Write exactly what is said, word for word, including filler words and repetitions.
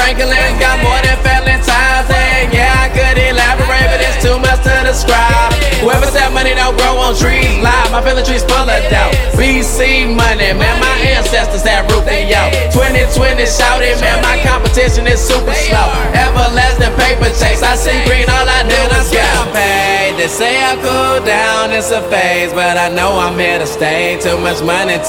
Franklin's got more than Valentine's. And yeah, I could elaborate, but it's too much to describe. Whoever said money don't grow on trees, lie. My feeling trees full of doubt. B C money, man, my ancestors had roofed me out. twenty twenty shouted, man, my competition is super slow. Everlasting paper chase, I see green, all I do is get paid. They say I cool down, it's a phase, but I know I'm here to stay. Too much money.